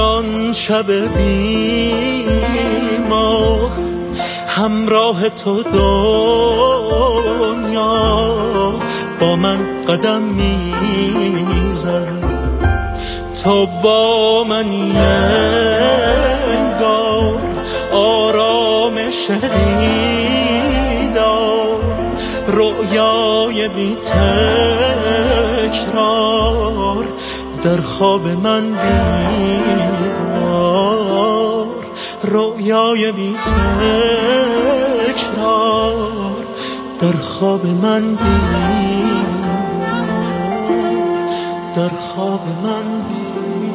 آن شب بی ما همراه تو دنیا با من قدم میزد، تو با من انگار آرامش دیدار، رؤیای بی تکرار در خواب من بیدار، رؤیای بی تکرار در خواب من بیدار، در خواب من بیدار.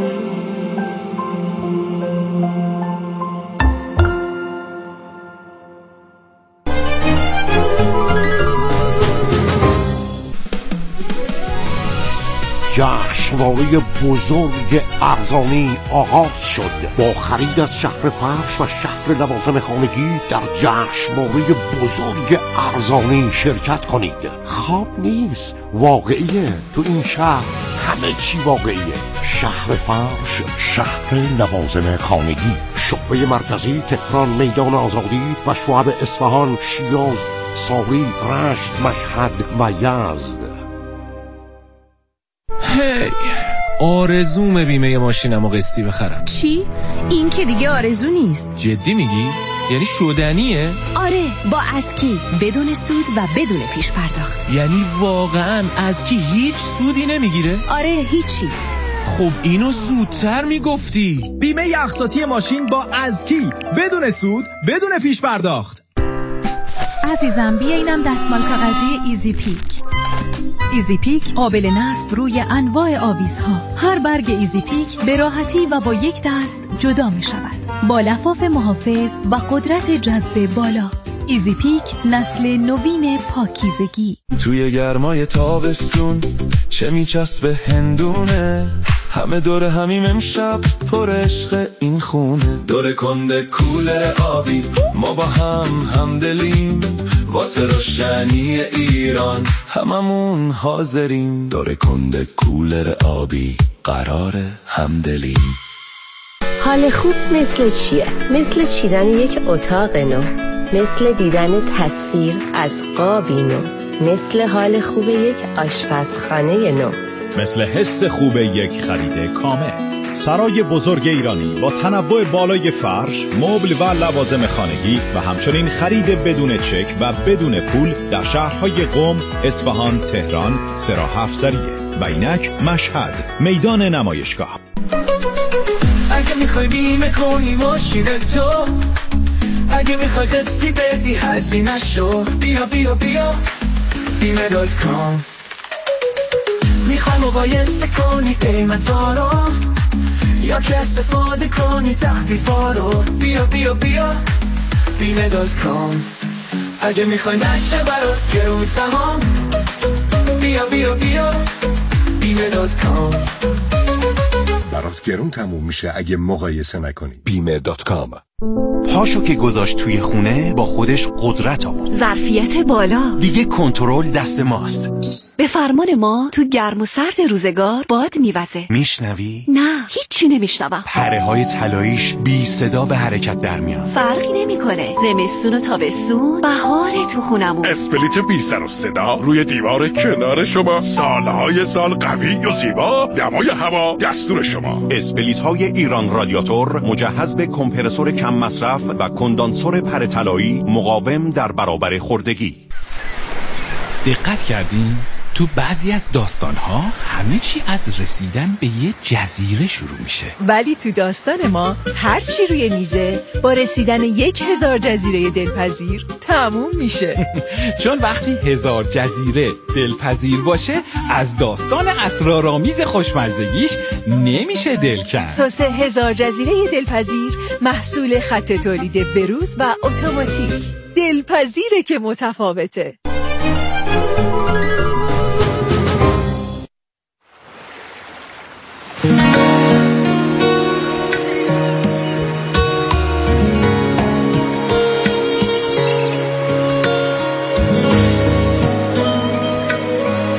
جشنواره بزرگ ارزانی آغاز شد. با خرید از شهر فرش و شهر لوازم خانگی در جشنواره بزرگ ارزانی شرکت کنید. خواب نیست، واقعیه. تو این شهر همه چی واقعیه. شهر فرش، شهر لوازم خانگی، شعبه مرکزی تهران، میدان آزادی و شعب اصفهان، شیراز، ساری، رشت، مشهد و یزد. هی آرزومه بیمه ماشینمو قسطی بخرم. چی؟ این که دیگه آرزو نیست. جدی میگی؟ یعنی شدنیه؟ آره، با اسکی، بدون سود و بدون پیش پرداخت. یعنی واقعا اسکی هیچ سودی نمیگیره؟ آره، هیچی. خب اینو زودتر میگفتی. بیمه اقساطی ماشین با اسکی، بدون سود، بدون پیش پرداخت. عزیزم بیا اینم دستمال کاغذی ایزی پیک. ایزی پیک قابل نصب روی انواع آویزها. هر برگ ایزی پیک به راحتی و با یک دست جدا می شود، با لفاف محافظ و قدرت جذب بالا. ایزی پیک نسل نوین پاکیزگی. توی گرمای تابستون چه میچسبه هندونه، همه دور همیم امشب پر عشق این خونه. دور کنده کولر آبی ما با همدلیم، واسه روشنی ایران هممون حاضریم. دور کنده کولر آبی قراره همدلیم. حال خوب مثل چیه؟ مثل چیدن یک اتاق نو، مثل دیدن تصویر از قابی نو، مثل حال خوب یک آشپزخانه نو، مثل حس خوب یک خرید کامل. سرای بزرگ ایرانی با تنوع بالای فرش، مبل و لوازم خانگی و همچنین خرید بدون چک و بدون پول در شهرهای قم، اصفهان، تهران، سراح افزریه و اینک مشهد، میدان نمایشگاه. اگه میخوای بیمه کنی ماشین تو، اگه میخوای قسطی بدی هزینه شو، بیا بیا بیا بیمه.com. میخوای مقایسه کنی قیمتا رو، یا که استفاده کنی تخفیفا رو، بیا بیا بیا بیمه.com. اگه میخوای نشه برات گرون تمام، بیا بیا بیا بیمه.com. برات گرون تموم میشه اگه مقایسه نکنی. بیمه.com. پاشو که گذاشت توی خونه با خودش قدرت آورد. ظرفیت بالا. دیگه کنترل دست ماست. به فرمان ما تو گرم و سرد روزگار باد میوزه. میشنوی؟ نه، هیچی نمیشنوم. پره های طلاییش بی صدا به حرکت در میان. فرقی نمیکنه. زمستون و تابستون، بهار تو خونمون. اسپلیت بی سر و صدا روی دیوار کنار شما، سالهای سال قوی و زیبا، دمای هوا دستور شما. اسپلیت های ایران رادیاتور مجهز به کمپرسور کم مصرف و کندانسور پره طلایی مقاوم در برابر خوردگی. دقت کردین؟ تو بعضی از داستان‌ها همه چی از رسیدن به یه جزیره شروع میشه، ولی تو داستان ما هر چی روی میزه با رسیدن 1000 جزیره دلپذیر تموم میشه. چون وقتی 1000 جزیره دلپذیر باشه، از داستان اسرارآمیز خوشمزگیش نمیشه دل کند. سس 1000 جزیره دلپذیر محصول خط تولید بروز و اتوماتیک. دلپذیره که متفاوته.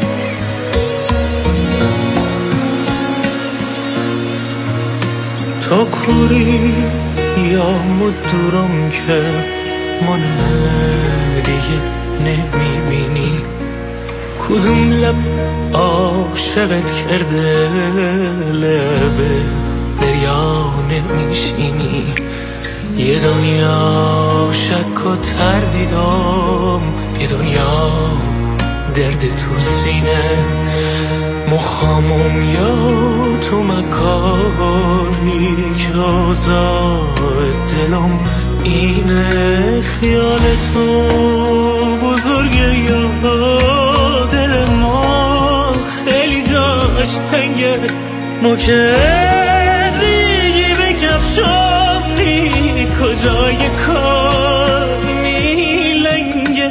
تو یا کوری یا مدورم که من دیگه نمیبینی کدوم لب عاشقت کرده لبه دریا نمیشینی یه دنیا شک و تردیدم یه دنیا درد تو سینه مخامم یا تو مکانی که آزاد دلم اینه خیال تو بزرگه یا دل ما خیلی جاش تنگه ما که ریگی به کفشامی کجای کار میلنگه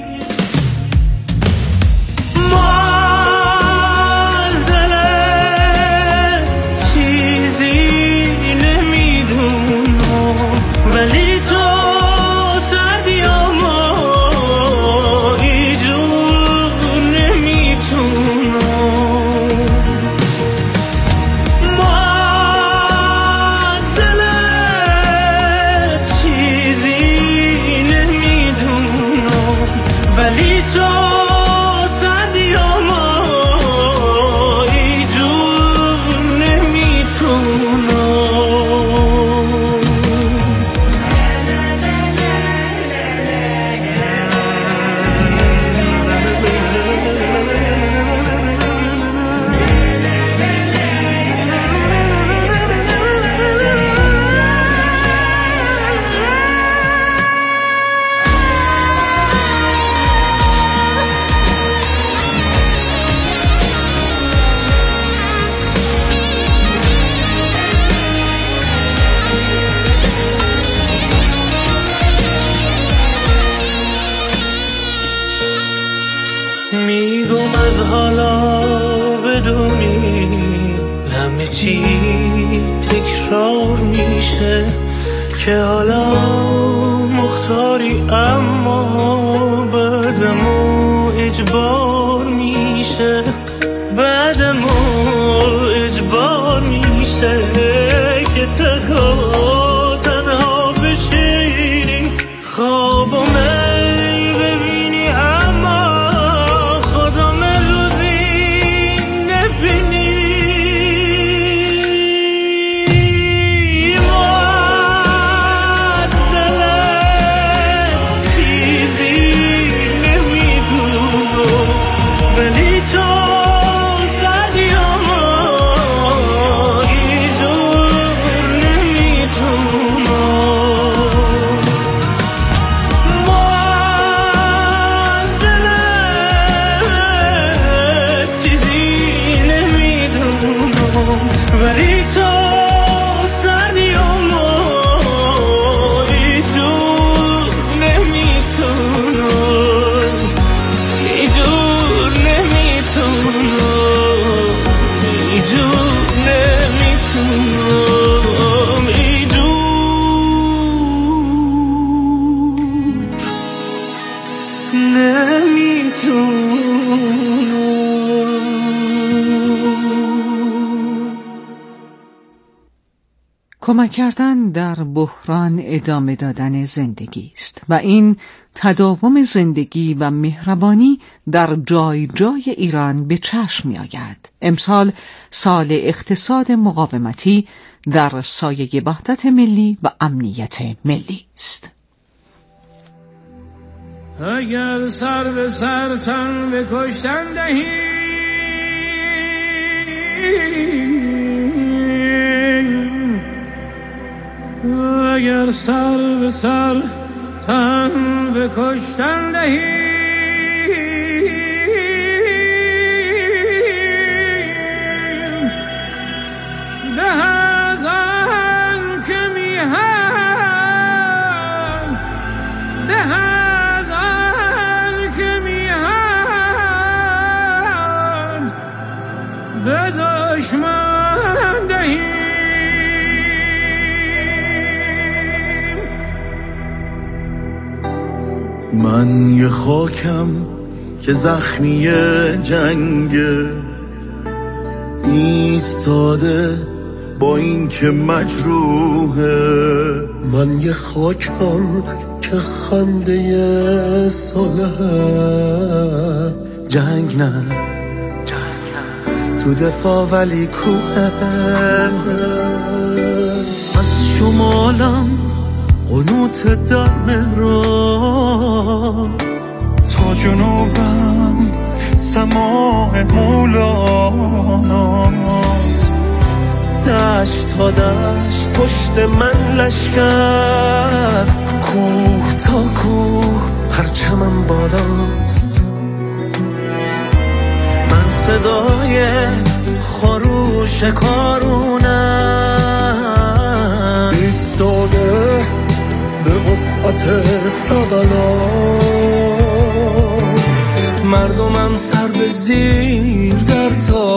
که حالا مختاری اما بعدمو اجبار میشه بعدمو اجبار میشه که تنها بشینی خوابم ببینی اما خودم روزی نبینی کمک کردن در بحران ادامه دادن زندگی است و این تداوم زندگی و مهربانی در جای جای ایران به چشم می آید. امسال سال اقتصاد مقاومتی در سایه وحدت ملی و امنیت ملی است. اگر سر به سر تن به کشتن دهی اگر سر به سر تن به کشتن دهی ده از آن که میهن ده از آن که میهن به دشمن دهی من یه خاکم که زخمی جنگ ایستاده با این که مجروحه. من یه خاکم که خنده صلحه، جنگ نه تو دفاع ولی کوه. از شمالم قنوت در مهران، تا جنوبم سماع مولاناست. دشت تا دشت پشت من لشکر، کوه تا کوه پرچمم بالاست. من صدای خروش کارونم، ایستاده به وسعت سبلان. مردمم سر به زیر در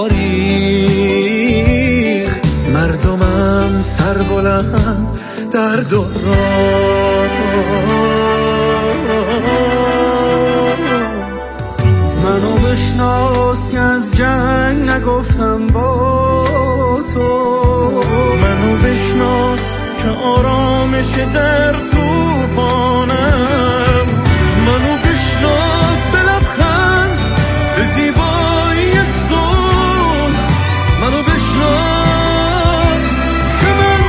تاریخ، مردمم سر بلند در دوران. منو بشناس که از جنگ نگفتم با تو، منو بشناس که آرامش در توفانم. منو بشناس به لبخند به زیبایی صلح، منو بشناس که من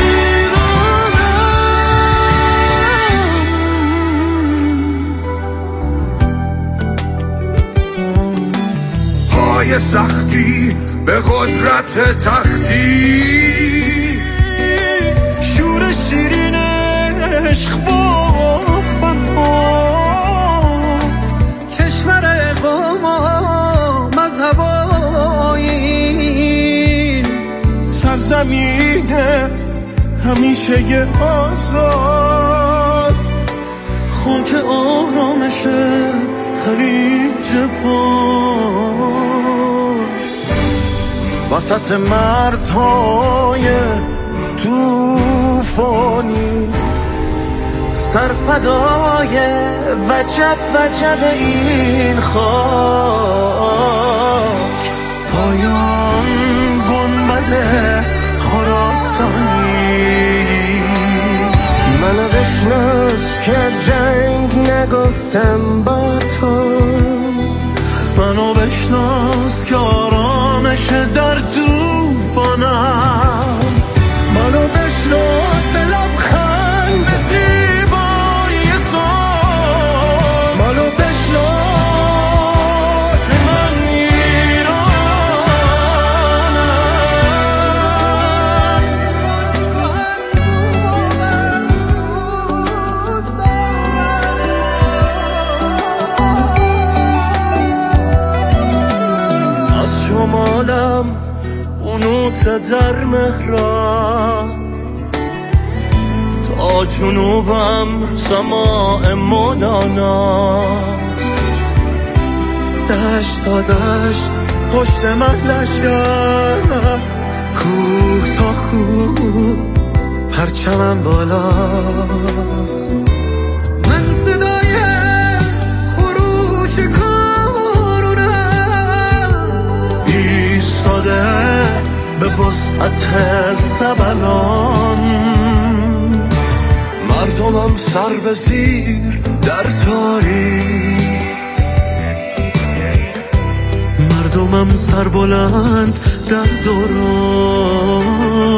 ایرانم. پای سختی به قدرت تختی، شور شیرین عشق با فنها، کشور اقامت مذهب آیین، سرزمین همیشه ی آزاد، خاک آرامش خلیج فارس. وسط مرزهای توفانی، سرفدای وجب وجب این خاک، پایان گنبد خراسانی. منو بشناس که از جنگ نگفتم با تو، منو بشناس که آرامش در توفانم. منو بشناس به لبخند به زیبایی صلح، منو بشناس من ایرانم. از شمالم قنوت در مهران، تا جنوبم سماع مولاناست. دشت تا دشت پشت من لشکر، کوه تا کوه پرچمم بالاست. من صدای خروش کارونم، ایستاده به وسعت سبلان. مردمم سر به زیر در تاریخ، مردمم سر بلند در دوران.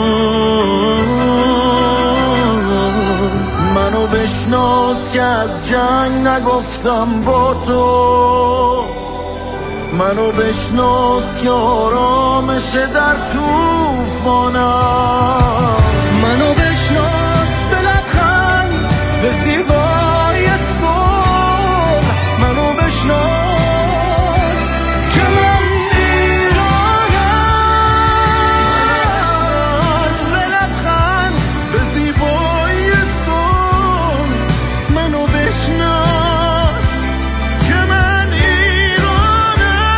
منو بشناس که از جنگ نگفتم با تو، منو بشناس که آرامش در توفانم. منو بشناس به لبخند به زیبایی صلح، منو بشناس که من ایرانم. به لبخند به زیبایی صلح، منو بشناس که من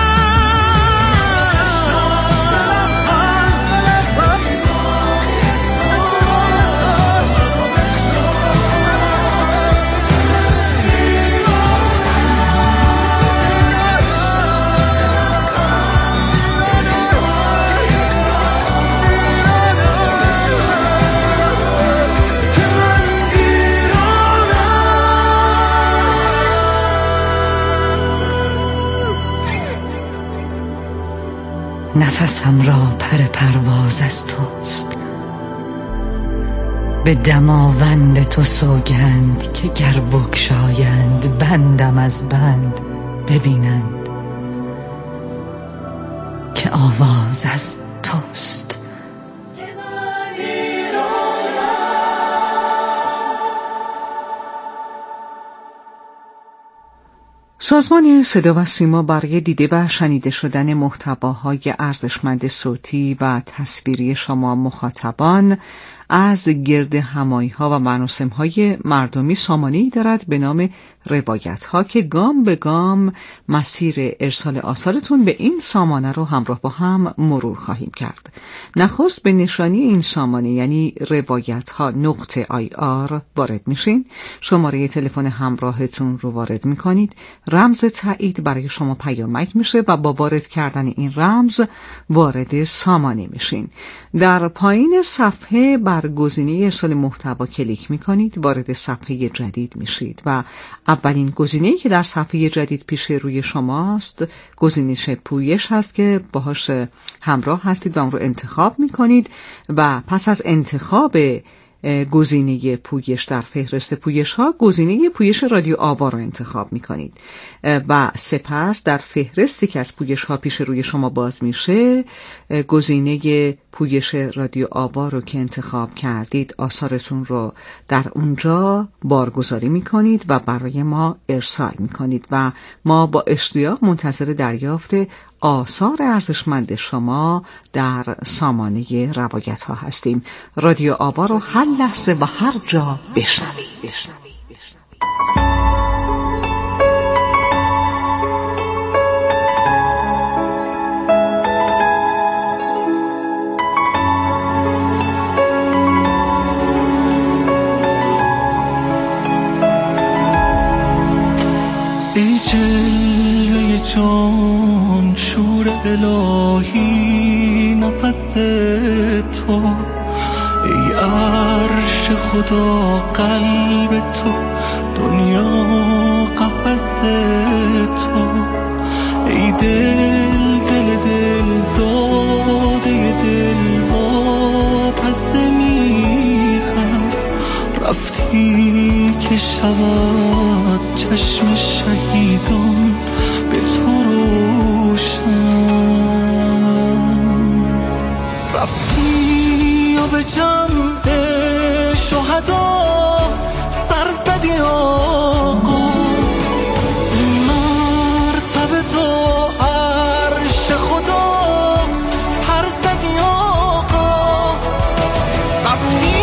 ایرانم. نفسم را پر پرواز از توست. به دماوند تو سوگند که گر بگشایند بندم از بند ببینند که آواز از توست. سازمان صدا و سیما برای دیده و شنیده شدن محتواهای ارزشمند صوتی و تصویری شما مخاطبان از گرد همایی‌ها و مراسم‌های مردمی سامانه‌ای دارد به نام روایت‌ها که گام به گام مسیر ارسال آثارتون به این سامانه رو همراه با هم مرور خواهیم کرد. نخست به نشانی این سامانه یعنی روایت‌ها.ir وارد میشین، شماره تلفن همراهتون رو وارد میکنید، رمز تایید برای شما پیامک میشه و با وارد کردن این رمز وارد سامانه میشین. در پایین صفحه بر گزینه ارسال محتوا کلیک میکنید، وارد صفحه جدید میشید و اولین گزینه‌ای که در صفحه جدید پیش روی شماست گزینش پویش هست که باهاش همراه هستید و اون رو انتخاب میکنید و پس از انتخاب گزینه پویش در فهرست پویش ها گزینه پویش رادیو آوا رو انتخاب می کنید و سپس در فهرستی که از پویش ها پیش روی شما باز میشه گزینه پویش رادیو آوا رو که انتخاب کردید آثارتون رو در اونجا بارگذاری می کنید و برای ما ارسال می کنید و ما با اشتیاق منتظر دریافت آثار ارزشمند شما در سامانه روایت ها هستیم. رادیو آوا رو هر لحظه و هر جا بشنوید. ای جلوه جان شور الهی نفس تو، ای عرش خدا قلب تو، دنیا قفس تو، ای دل دل دل داده دل واپس میهم، رفتی که شود چشم شهیدان به تو روشن، رفتی و به جمع شهدا سر زدی آقا، مرتبه تو عرش خدا پر زدی آقا، رفتی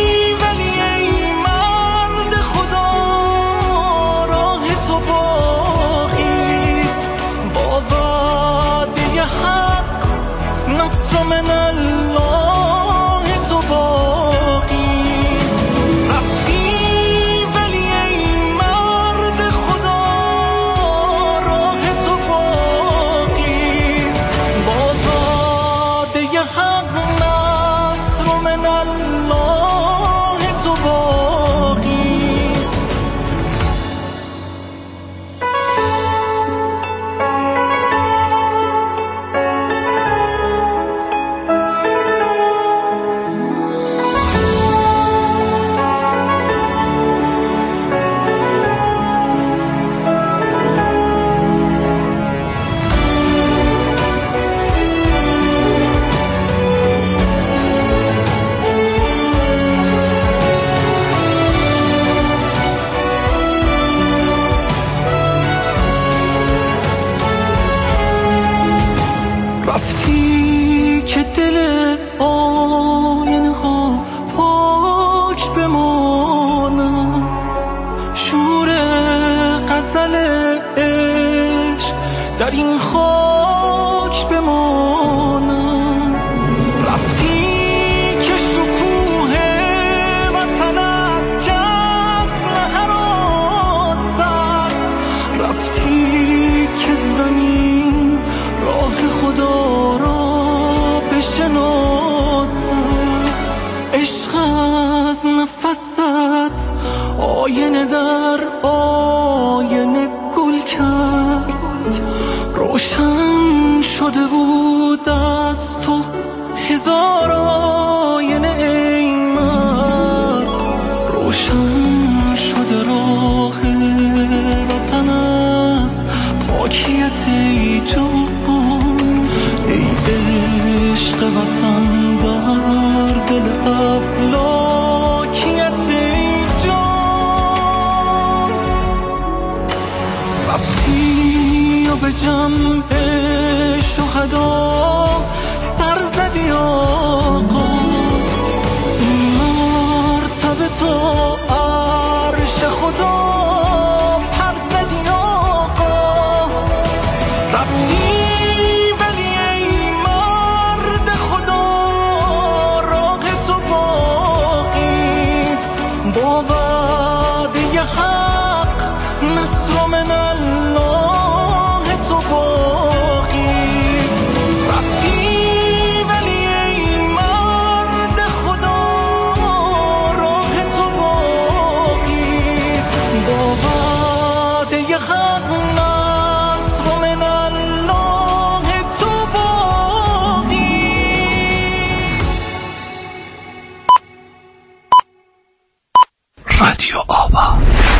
رفتی که دل آینه ها پاک بمانم، شور غزل عشق در این خاک بمانم، رفتی که شکوه وطن از جسم هراسد، رفتی که زمین راه خدا را بشناسد، عشق از نفست آینه در آینه گل کرد، روشن شده بود شد از تو هزار آینه ای مرد، روشن شده راه وطن از پاکیت ای جان، ای عشق وطن در دل افلاکیت ای جان. رفتی و به جنب شهدا سر زدی آقا، این مرتبه تا عرش خدا پر زدی آقا. رفتی ولی ای مرد خدا راه تو باقیست، با وعده حق نصر من الله تو باقیست. رفتی ولی ای مرد خدا راه تو باقیست، با وعده حق نصر من الله تو باقیست. رادیو آوا.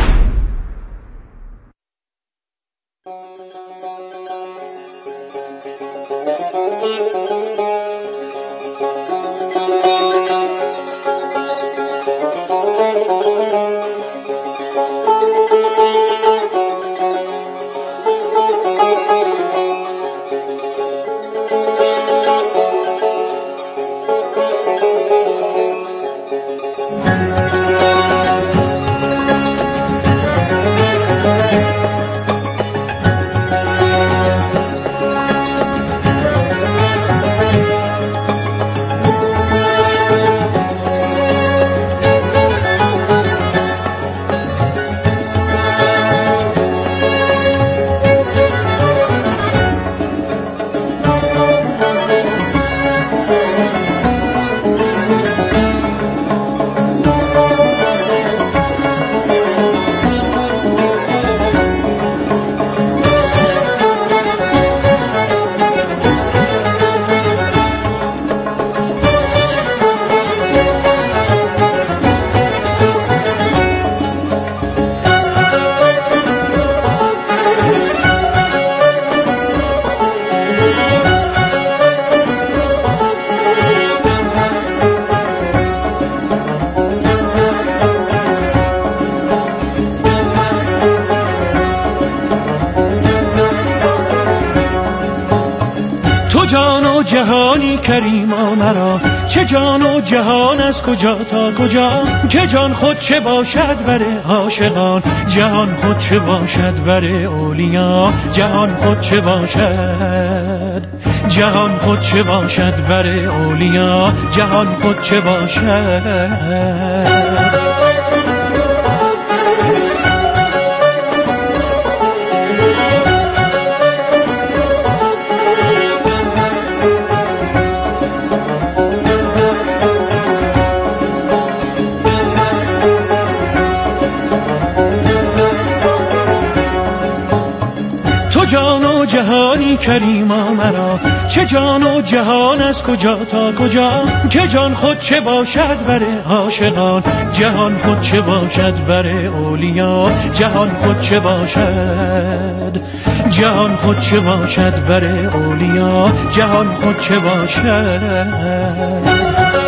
جهانی کریما مرا، چه جان و جهان از کجا تا کجا، که جان خود چه باشد بر عاشقان، جهان خود چه باشد بر اولیا، جهان خود چه باشد، جهان خود چه باشد بر اولیا، جهان خود چه باشد. جان و جهانی کریما مرا، چه جان و جهان از کجا تا کجا، که جان خود چه باشد بر عاشقان، جهان خود چه باشد بر اولیا، جهان خود چه باشد، جهان خود چه باشد بر اولیا، جهان خود چه باشد.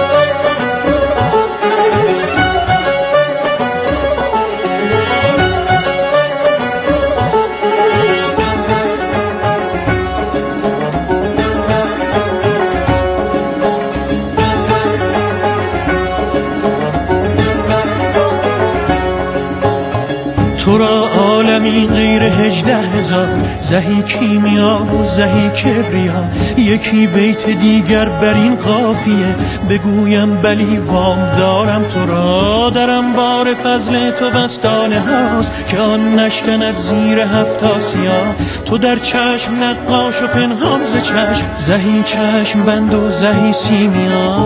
تو را عالمی غیر 18,000 زهی کیمیا و زهی کبریا، یکی بیت دیگر بر این قافیه بگویم بلی وام دارم تو را، در انبار فضل تو بستانه هاست که آن نشکند زیر 7 آسیا، تو در چشم نقاش و پنهان ز چشم، زهی چشم بند و زهی سیمیا.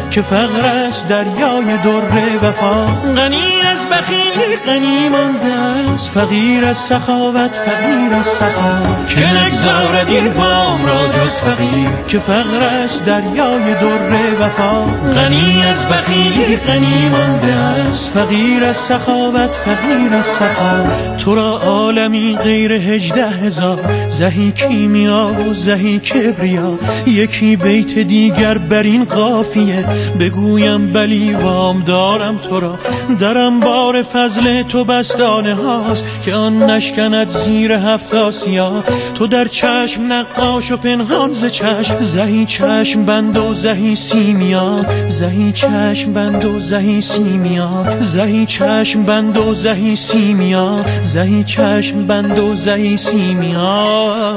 که فقر است دریای در وفا. غنی از بخیلی غنی مانده است، فقیر از سخاوت فقیر از سخا. که نگذارد این وام را جز فقیر، که فقر است دریای در وفا. غنی از بخیلی غنی مانده است، فقیر از سخاوت فقیر از سخا. تو را عالمی غیر 18,000 زهی کیمیا و زهی کبریا. یکی بیت دیگر بر این قافیه، بگویم بلی وام دارم تو را. در انبار فضل تو بستانه هاست که آن نشکند زیر 7 آسیا. تو در چشم نقاش و پنهان ز چشم، زهی چشم بند و زهی سیمیا. زهی چشم بند و زهی سیمیا. زهی چشم بند و زهی سیمیا. زهی چشم بند و زهی سیمیا.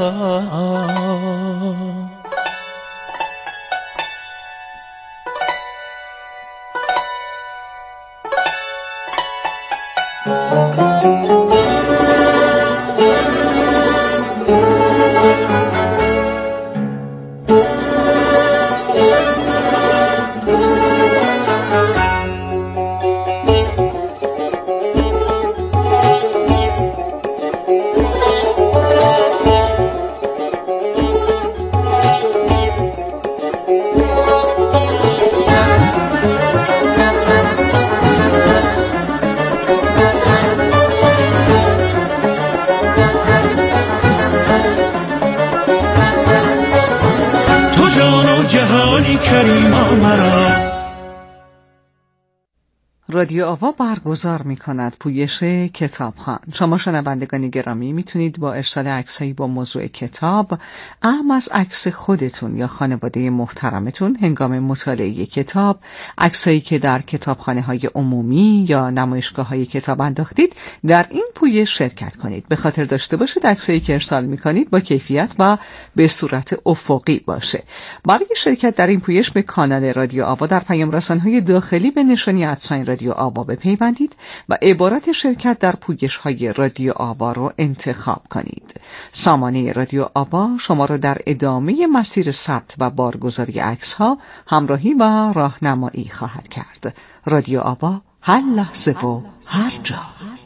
رادیو آوا برگزار می کند پویش کتابخوان. شما شنوندگان گرامی میتونید با ارسال عکسایی با موضوع کتاب، اهم از عکس خودتون یا خانواده محترمتون هنگام مطالعه کتاب، عکسایی که در کتابخانه‌های عمومی یا نمایشگاه‌های کتاب انداختید، در این پویش شرکت کنید. به خاطر داشته باشید عکسایی که ارسال میکنید با کیفیت و به صورت افقی باشه. برای شرکت در این پویش به کانال رادیو آوا در پیام رسان‌های داخلی به نشانی ادساین رادیو آوا بپیوندید و عبارت شرکت در پویش‌های رادیو آوا رو انتخاب کنید. سامانه رادیو آوا شما را در ادامه مسیر ثبت و بارگذاری عکس‌ها همراهی و راهنمایی خواهد کرد. رادیو آوا، هر لحظه و هر جا.